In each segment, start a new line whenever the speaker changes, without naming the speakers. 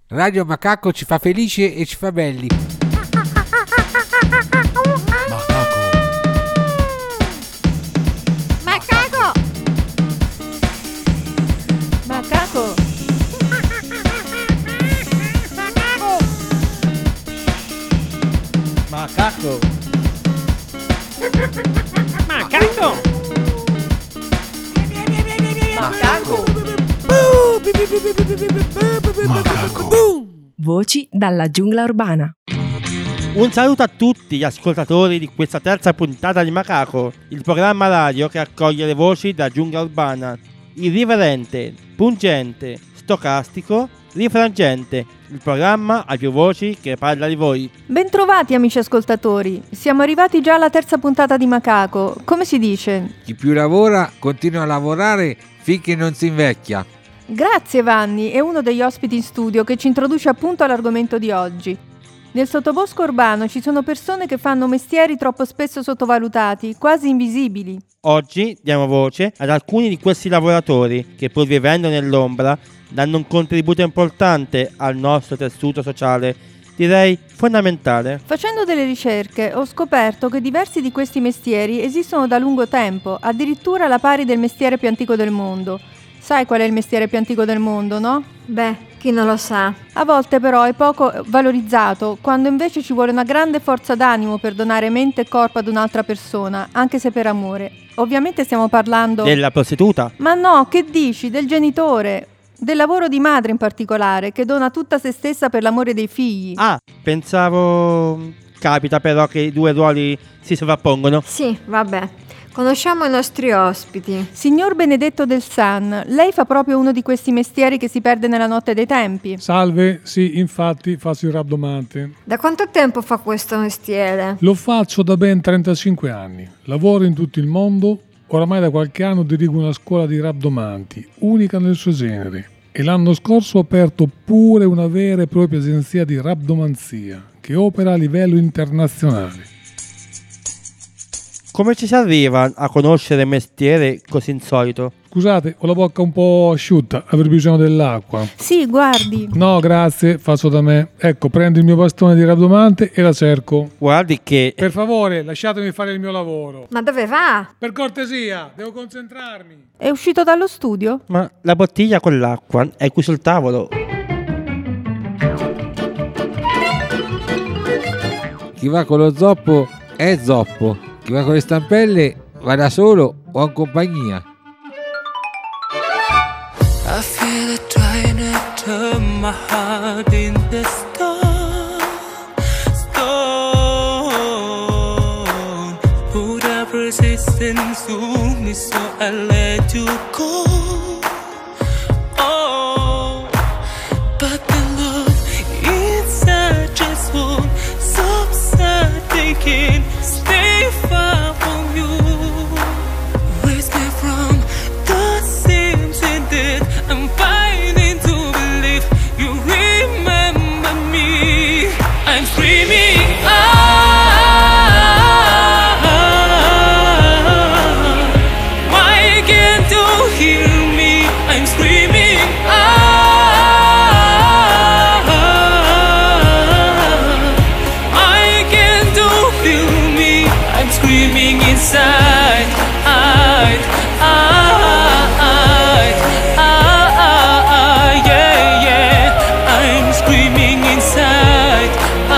Radio Macaco ci fa felici e ci fa belli.
Macaco! Macaco!
Macaco! Macaco!
Macaco! Voci dalla giungla urbana.
Un saluto a tutti gli ascoltatori di questa terza puntata di Macaco, il programma radio che accoglie le voci da giungla urbana. Irriverente, pungente, stocastico, rifrangente, il programma a più voci che parla di voi.
Bentrovati amici ascoltatori, siamo arrivati già alla terza puntata di Macaco. Come si dice?
Chi più lavora continua a lavorare finché non si invecchia.
Grazie Vanni, è uno degli ospiti in studio che ci introduce appunto all'argomento di oggi. Nel sottobosco urbano ci sono persone che fanno mestieri troppo spesso sottovalutati, quasi invisibili.
Oggi diamo voce ad alcuni di questi lavoratori che, pur vivendo nell'ombra, danno un contributo importante al nostro tessuto sociale, direi fondamentale.
Facendo delle ricerche ho scoperto che diversi di questi mestieri esistono da lungo tempo, addirittura alla pari del mestiere più antico del mondo. Sai qual è il mestiere più antico del mondo, no?
Beh, chi non lo sa.
A volte però è poco valorizzato, quando invece ci vuole una grande forza d'animo per donare mente e corpo ad un'altra persona, anche se per amore. Ovviamente stiamo parlando...
Della prostituta?
Ma no, che dici? Del genitore, del lavoro di madre in particolare, che dona tutta se stessa per l'amore dei figli.
Ah, pensavo... Capita però che i due ruoli si sovrappongono.
Sì, vabbè. Conosciamo i nostri ospiti.
Signor Benedetto del San, lei fa proprio uno di questi mestieri che si perde nella notte dei tempi.
Salve, sì, infatti faccio il rabdomante.
Da quanto tempo fa questo mestiere?
Lo faccio da ben 35 anni. Lavoro in tutto il mondo. Oramai da qualche anno dirigo una scuola di rabdomanti, unica nel suo genere. E l'anno scorso ho aperto pure una vera e propria agenzia di rabdomanzia, che opera a livello internazionale.
Come ci si arriva a conoscere un mestiere così insolito?
Scusate, ho la bocca un po' asciutta, avrei bisogno dell'acqua.
Sì, guardi.
No, grazie, faccio da me. Ecco, prendo il mio bastone di rabdomante e la cerco.
Guardi che...
Per favore, lasciatemi fare il mio lavoro.
Ma dove va?
Per cortesia, devo concentrarmi.
È uscito dallo studio?
Ma la bottiglia con l'acqua è qui sul tavolo.
Chi va con lo zoppo è zoppo. Chi va con le stampelle va da solo o in compagnia.
I feel it trying to turn my heart into stone. Put up resistance to me, so I let you go. Oh, but the love inside just won't subside. They can't stay far from you. Raise me from the seams and that I'm fighting to believe you remember me. I'm screaming why can't you hear me? I'm screaming why can't you feel me? I'm screaming inside, yeah, yeah. I'm screaming inside,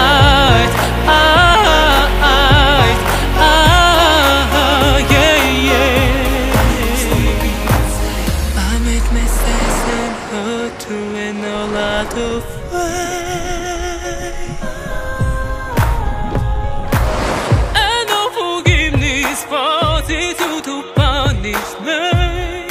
yeah, yeah. I made mistakes and hurt you in a lot of ways. And no forgiveness forces you to punish me.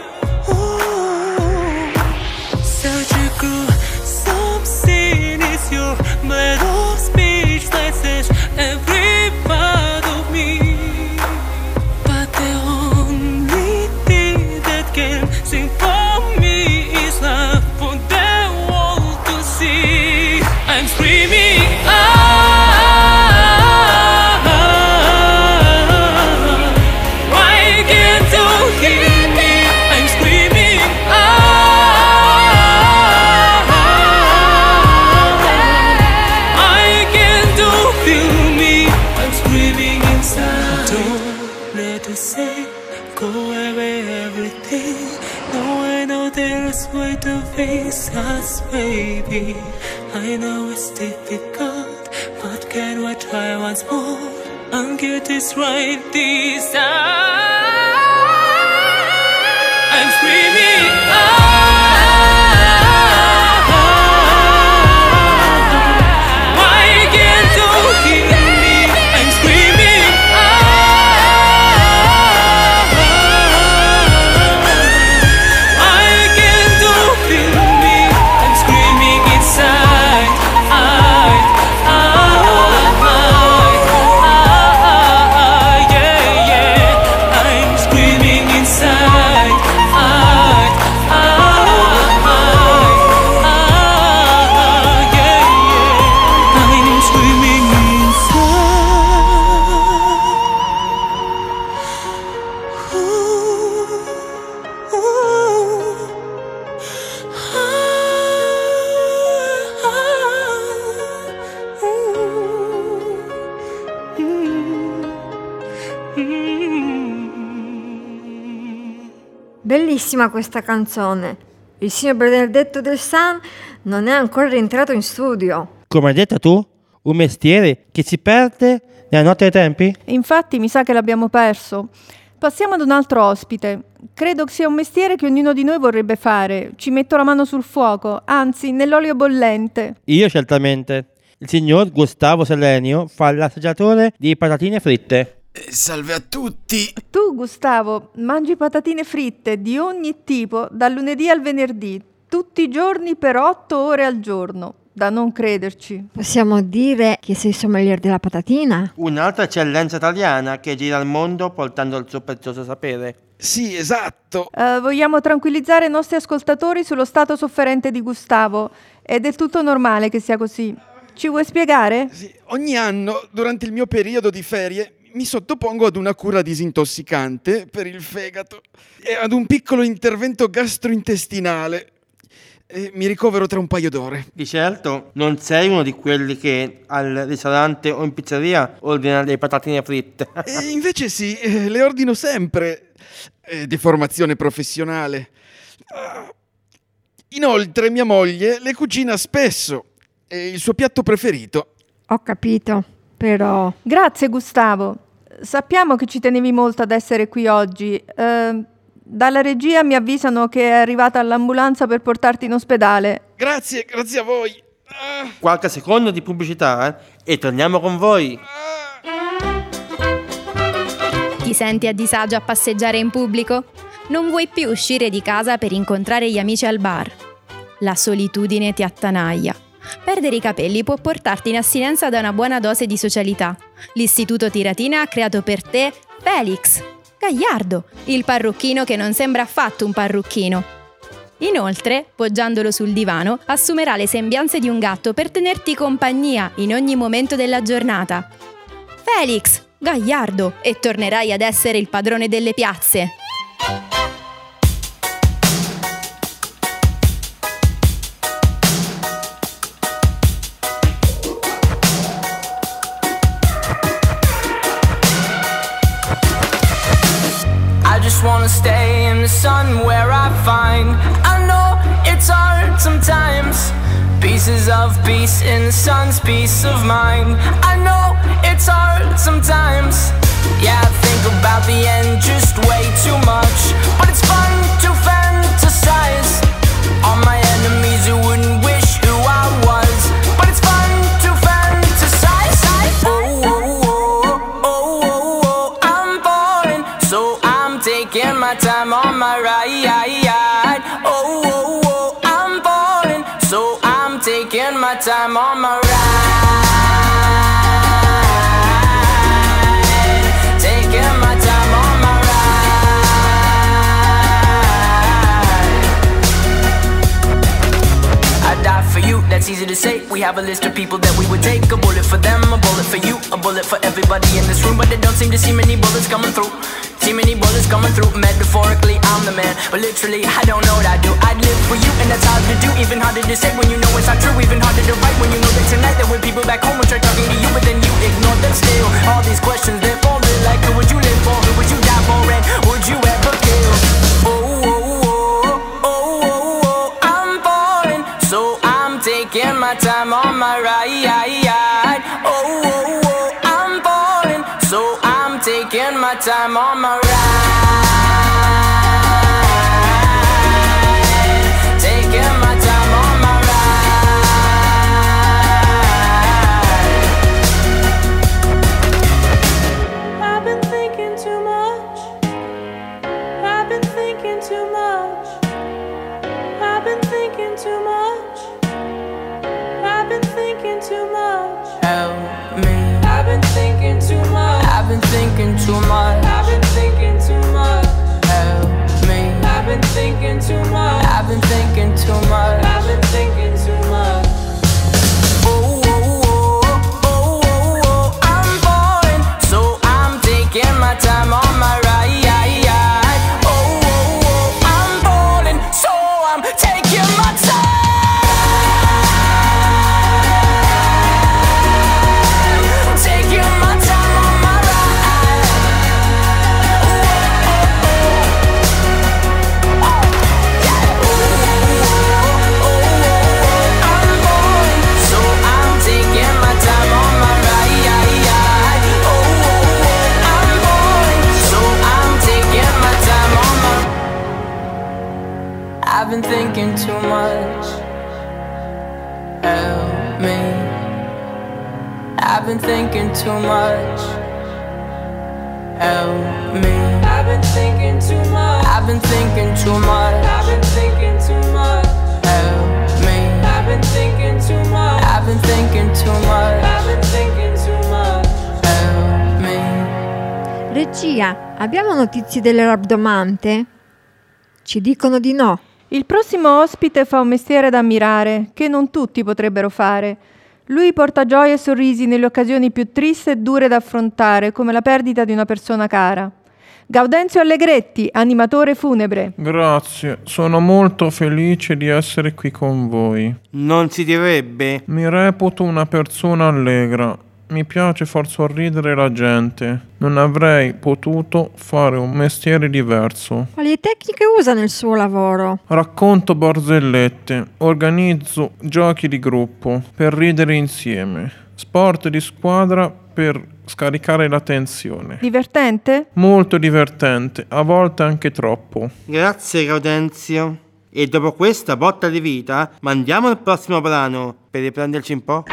Ooh, surgical, some sin is your blood of speech that says every part of me. But the only thing that can sing for me is love for the world to see. feel me? I'm screaming inside. Don't let us say go away everything. No, I know there's way to face us, baby. I know it's difficult, but can we try once more and get this right this time? I'm screaming why can't you hear me? I'm screaming why can't you feel me? I'm screaming inside. Yeah, yeah. I'm screaming inside.
Bellissima questa canzone. Il signor Benedetto Del San non è ancora rientrato in studio.
Come hai detto tu, un mestiere che si perde nella notte dei tempi?
Infatti mi sa che l'abbiamo perso. Passiamo ad un altro ospite. Credo che sia un mestiere che ognuno di noi vorrebbe fare. Ci metto la mano sul fuoco, anzi nell'olio bollente.
Io certamente. Il signor Gustavo Selenio fa l'assaggiatore di patatine fritte.
Salve a tutti.
Tu, Gustavo, mangi patatine fritte di ogni tipo dal lunedì al venerdì, tutti i giorni per 8 ore al giorno. Da non crederci.
Possiamo dire che sei sommelier della patatina?
Un'altra eccellenza italiana che gira al mondo portando il suo prezioso sapere.
Sì, esatto.
Vogliamo tranquillizzare i nostri ascoltatori sullo stato sofferente di Gustavo. È del tutto normale che sia così. Ci vuoi spiegare?
Sì, ogni anno, durante il mio periodo di ferie, mi sottopongo ad una cura disintossicante per il fegato e ad un piccolo intervento gastrointestinale. E mi ricovero tra un paio d'ore.
Di certo non sei uno di quelli che al ristorante o in pizzeria ordina le patatine fritte.
E invece sì, le ordino sempre. Di formazione professionale. Inoltre mia moglie le cucina spesso. È il suo piatto preferito.
Ho capito, però...
Grazie, Gustavo. Sappiamo che ci tenevi molto ad essere qui oggi. Dalla regia mi avvisano che è arrivata l'ambulanza per portarti in ospedale.
Grazie a voi.
Qualche secondo di pubblicità e torniamo con voi.
Ti senti a disagio a passeggiare in pubblico? Non vuoi più uscire di casa per incontrare gli amici al bar? La solitudine ti attanaglia. Perdere i capelli può portarti in astinenza da una buona dose di socialità. L'Istituto Tiratina ha creato per te Felix Gagliardo, il parrucchino che non sembra affatto un parrucchino. Inoltre, poggiandolo sul divano, assumerà le sembianze di un gatto per tenerti compagnia in ogni momento della giornata. Felix Gagliardo, e tornerai ad essere il padrone delle piazze.
Wanna stay in the sun where I find I know it's hard sometimes. Pieces of peace in the sun's peace of mind. I know it's hard sometimes. Yeah, I think about the end just way too much. But it's fun to fantasize on my enemies who wouldn't wish who I was. But it's fun to fantasize. Oh, oh, oh, oh, oh, oh, I'm falling, so I'm taking my time on my ride. Oh, oh, oh, I'm falling, so I'm taking my time on my ride. Taking my time on my ride. I die for you, that's easy to say. We have a list of people that we would take. A bullet for them, a bullet for you, a bullet for everybody in this room. But they don't seem to see many bullets coming through. See many bullets coming through. Metaphorically, I'm the man, but literally, I don't know what I do. I'd live for you, and that's hard to do. Even harder to say when you know it's not true. Even harder to write when you know that tonight there were people back home who try talking to you, but then you
these questions, they're foreign. Like who would you live for, who would you die for, and would you ever kill? I'm falling, so I'm taking my time on my ride. I'm falling, so I'm taking my time on my ride. Taking my time on my ride.
I've been thinking too much. I've been thinking too much. I've been thinking too much. I've been thinking too much.
Help me.
I've been thinking too much.
I've been thinking too much.
I've been thinking too much.
Help me.
I've been thinking too much.
I've been thinking too much.
I've been thinking too much.
I'm falling, so I'm taking my time on my ride. I'm falling, so I'm taking my time. Taking my time on my ride. I'm falling, so I'm taking my time on my ride. I'm falling, so I'm taking my time on my. I've been thinking too much. Help me. I've been thinking too much. Help me.
I've been thinking too much.
I've been thinking too much.
I've been thinking too much.
Help me.
I've been thinking too much.
I've been thinking too much.
I've been thinking too much.
Help me.
Regia, abbiamo notizie del rabdomante? Ci dicono di no.
Il prossimo ospite fa un mestiere da ammirare, che non tutti potrebbero fare. Lui porta gioia e sorrisi nelle occasioni più tristi e dure da affrontare, come la perdita di una persona cara. Gaudenzio Allegretti, animatore funebre.
Grazie, sono molto felice di essere qui con voi.
Non si direbbe.
Mi reputo una persona allegra. Mi piace far sorridere la gente. Non avrei potuto fare un mestiere diverso.
Quali tecniche usa nel suo lavoro?
Racconto barzellette, organizzo giochi di gruppo per ridere insieme, sport di squadra per scaricare la tensione.
Divertente?
Molto divertente, a volte anche troppo.
Grazie Gaudenzio. E dopo questa botta di vita, mandiamo il prossimo brano per riprenderci un po'.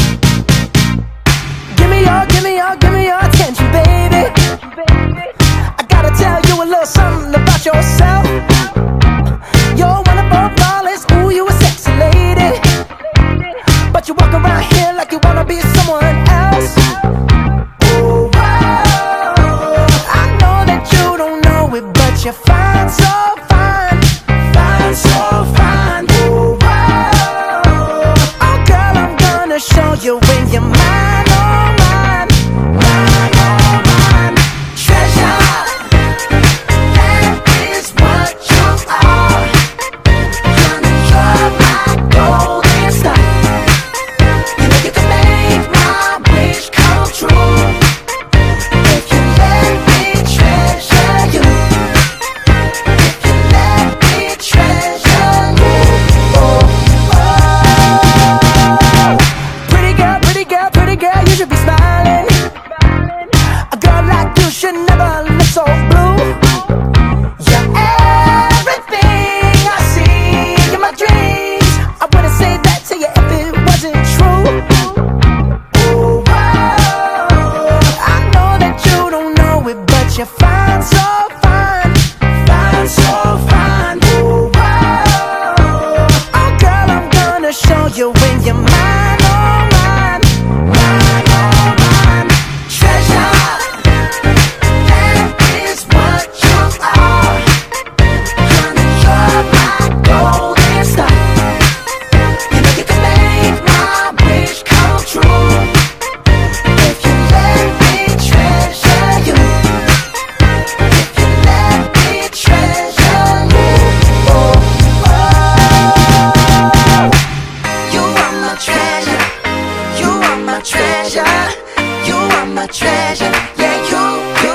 Give me your attention, baby. I gotta tell you a little something about yourself. You're one of our flawless, ooh, you a sexy lady. But you walk around here like you wanna be someone else. Ooh, whoa. I know that you don't know it, but you're fine, so fine. Fine, so fine. Ooh, whoa. Oh, girl, I'm gonna show you when you're mine. Treasure.
my treasure. Yeah, you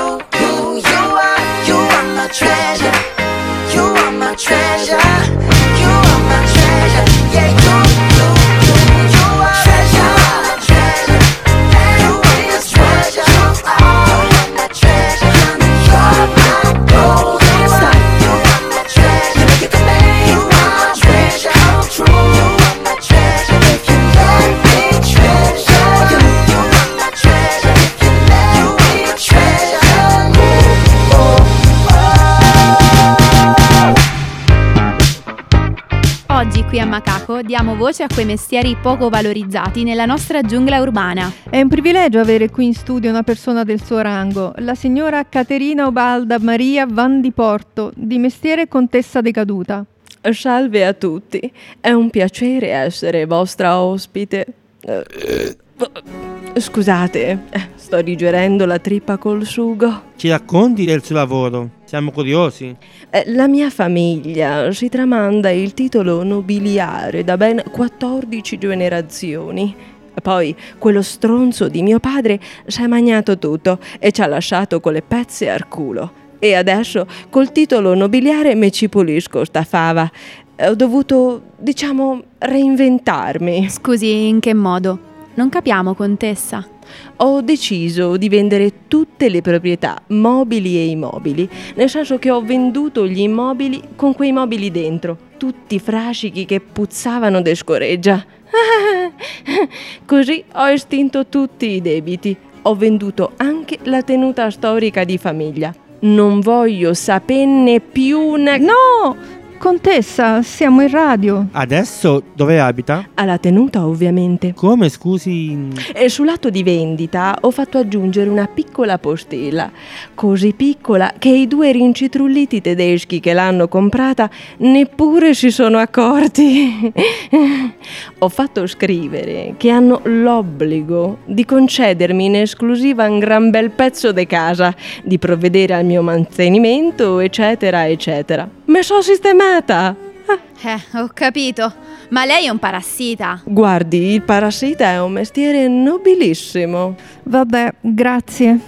are my treasure. You are my treasure. You are my treasure. Yeah, you are treasure. You are my treasure. You are my treasure. You're my golden star. You are my treasure. You can make my treasure come true. You are my treasure. If you let me treasure you, you are my treasure. If you let me treasure you,
Oggi qui a Macaco diamo voce a quei mestieri poco valorizzati nella nostra giungla urbana.
È un privilegio avere qui in studio una persona del suo rango, la signora Caterina Ubalda Maria Van di Porto, di mestiere contessa decaduta.
Salve a tutti, è un piacere essere vostra ospite. Scusate, sto digerendo la trippa col sugo.
Ci racconti del suo lavoro? Siamo curiosi.
La mia famiglia si tramanda il titolo nobiliare da ben 14 generazioni. Poi quello stronzo di mio padre si è magnato tutto e ci ha lasciato con le pezze al culo. E adesso col titolo nobiliare me ci pulisco sta fava. Ho dovuto, reinventarmi.
Scusi, in che modo? Non capiamo, contessa.
Ho deciso di vendere tutte le proprietà, mobili e immobili, nel senso che ho venduto gli immobili con quei mobili dentro, tutti frascichi che puzzavano de scoreggia. Così ho estinto tutti i debiti. Ho venduto anche la tenuta storica di famiglia. Non voglio saperne più una...
No! Contessa, siamo in radio.
Adesso dove abita?
Alla tenuta, ovviamente.
Come, scusi?
E sul lato di vendita ho fatto aggiungere una piccola postilla, così piccola che i 2 rincitrulliti tedeschi che l'hanno comprata neppure si sono accorti. Ho fatto scrivere che hanno l'obbligo di concedermi in esclusiva un gran bel pezzo di casa, di provvedere al mio mantenimento, eccetera, eccetera. Me so sistemata.
Ho capito. Ma lei è un parassita.
Guardi, il parassita è un mestiere nobilissimo.
Vabbè, grazie.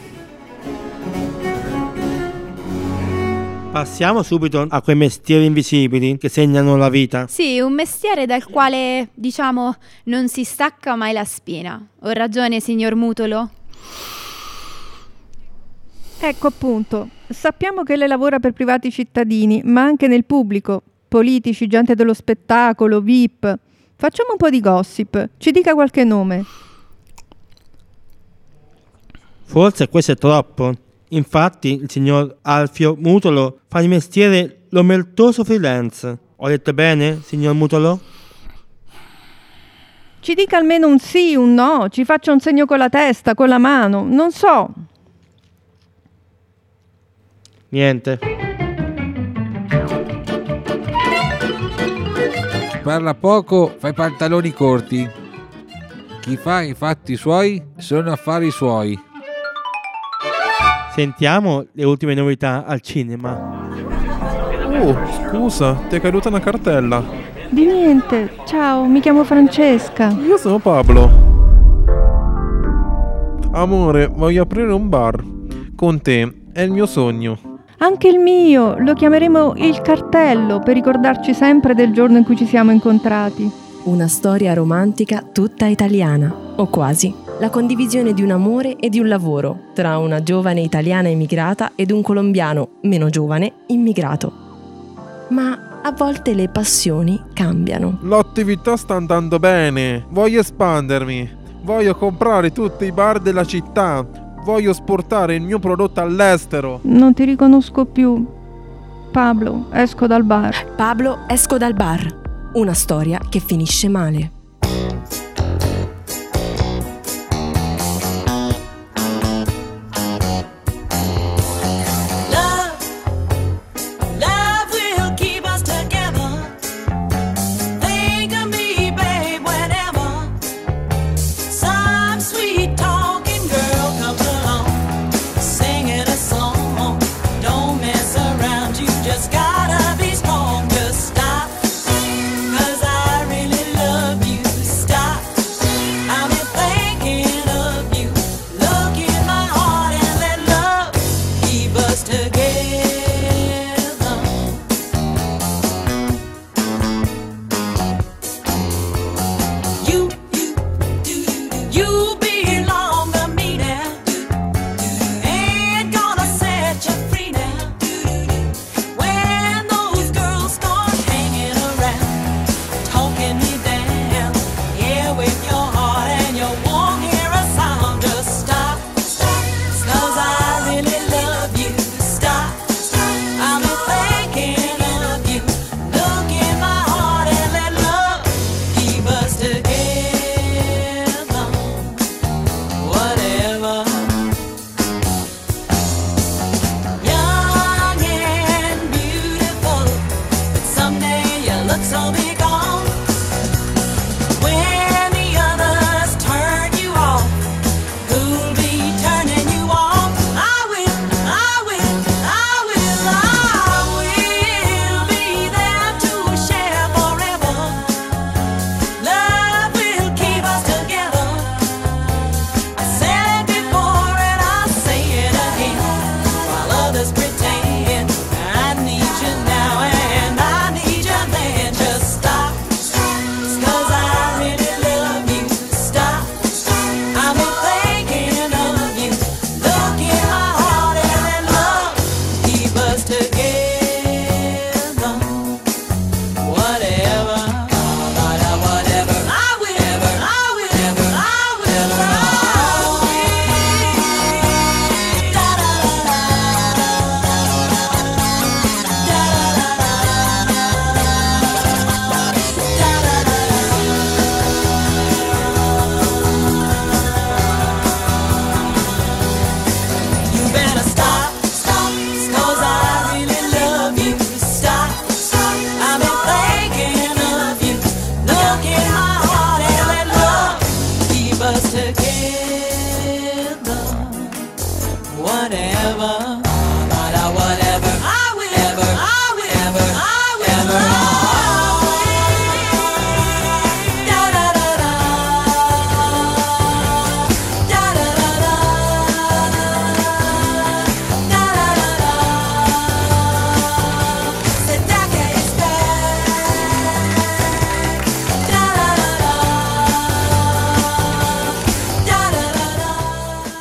Passiamo subito a quei mestieri invisibili che segnano la vita.
Sì, un mestiere dal quale, non si stacca mai la spina. Ho ragione, signor Mutolo?
Ecco appunto, sappiamo che lei lavora per privati cittadini, ma anche nel pubblico, politici, gente dello spettacolo, VIP. Facciamo un po' di gossip, ci dica qualche nome.
Forse questo è troppo. Infatti il signor Alfio Mutolo fa il mestiere l'omertoso freelance. Ho detto bene, signor Mutolo?
Ci dica almeno un sì, un no, ci faccia un segno con la testa, con la mano, non so.
Niente.
Parla poco, fa i pantaloni corti. Chi fa i fatti suoi sono affari suoi.
Sentiamo le ultime novità al cinema.
Oh, scusa, ti è caduta una cartella.
Di niente, ciao, mi chiamo Francesca.
Io sono Pablo. Amore, voglio aprire un bar. Con te, è il mio sogno.
Anche il mio, lo chiameremo Il Cartello per ricordarci sempre del giorno in cui ci siamo incontrati.
Una storia romantica tutta italiana, o quasi. La condivisione di un amore e di un lavoro tra una giovane italiana immigrata ed un colombiano meno giovane immigrato. Ma a volte le passioni cambiano.
L'attività sta andando bene. Voglio espandermi. Voglio comprare tutti i bar della città. Voglio esportare il mio prodotto all'estero.
Non ti riconosco più. Pablo, esco dal bar.
Pablo, esco dal bar. Una storia che finisce male.
Just gotta be strong, just stop, 'cause I really love you.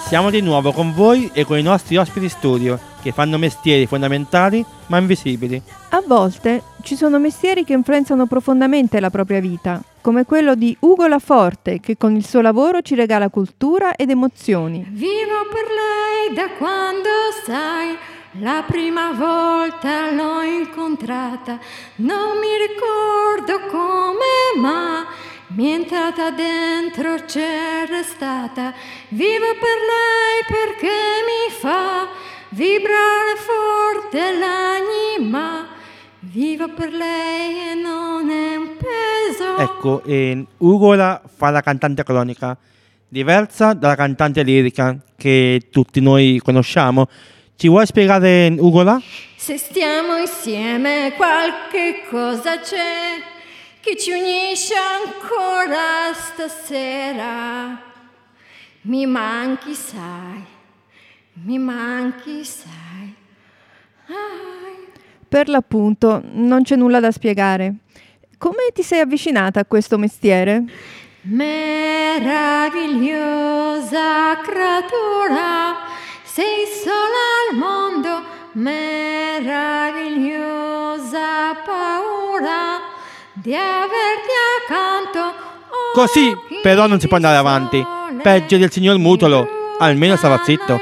Siamo di nuovo con voi e con i nostri ospiti studio, che fanno mestieri fondamentali ma invisibili.
A volte ci sono mestieri che influenzano profondamente la propria vita, come quello di Ugo Laforte, che con il suo lavoro ci regala cultura ed emozioni.
Vivo per lei da quando sai, la prima volta l'ho incontrata, non mi ricordo come, ma mi è entrata dentro, c'è restata. Vivo per lei perché mi fa vibrare forte l'anima. Vivo per lei e non è un peso.
Ecco, Ugola fa la cantante cronica, diversa dalla cantante lirica che tutti noi conosciamo. Ci vuoi spiegare, Ugola?
Se stiamo insieme qualche cosa c'è che ci unisce ancora stasera. Mi manchi, sai, mi manchi, sai.
Per l'appunto non c'è nulla da spiegare. Come ti sei avvicinata a questo mestiere?
Meravigliosa creatura, sei sola al mondo, meravigliosa paura di averti accanto.
Così però non si può andare avanti. Peggio del signor Mutolo, almeno stava zitto.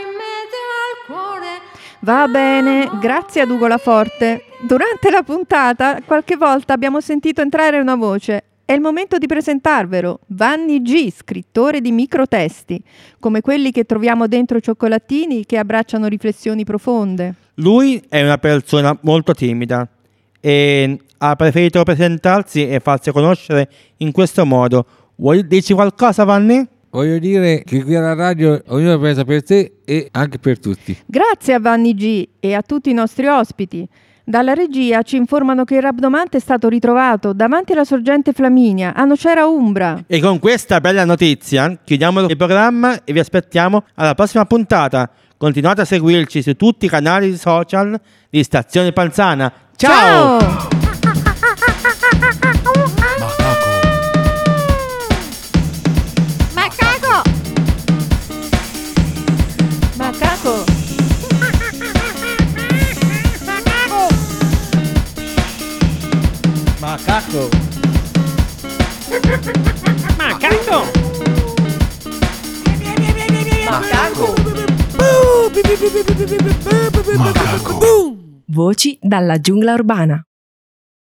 Va bene, grazie ad Ugo Laforte. Durante la puntata qualche volta abbiamo sentito entrare una voce. È il momento di presentarvelo. Vanni G, scrittore di microtesti, come quelli che troviamo dentro i cioccolatini che abbracciano riflessioni profonde.
Lui è una persona molto timida e ha preferito presentarsi e farsi conoscere in questo modo. Vuoi dirci qualcosa, Vanni?
Voglio dire che qui alla radio ognuno pensa per sé e anche per tutti.
Grazie a Vanni G e a tutti i nostri ospiti. Dalla regia ci informano che il Rabdomante è stato ritrovato davanti alla sorgente Flaminia, a Nocera Umbra.
E con questa bella notizia chiudiamo il programma e vi aspettiamo alla prossima puntata. Continuate a seguirci su tutti i canali social di Stazione Panzana. Ciao!
Ciao! Macaco!
Macaco!
Macaco!
Voci dalla giungla urbana.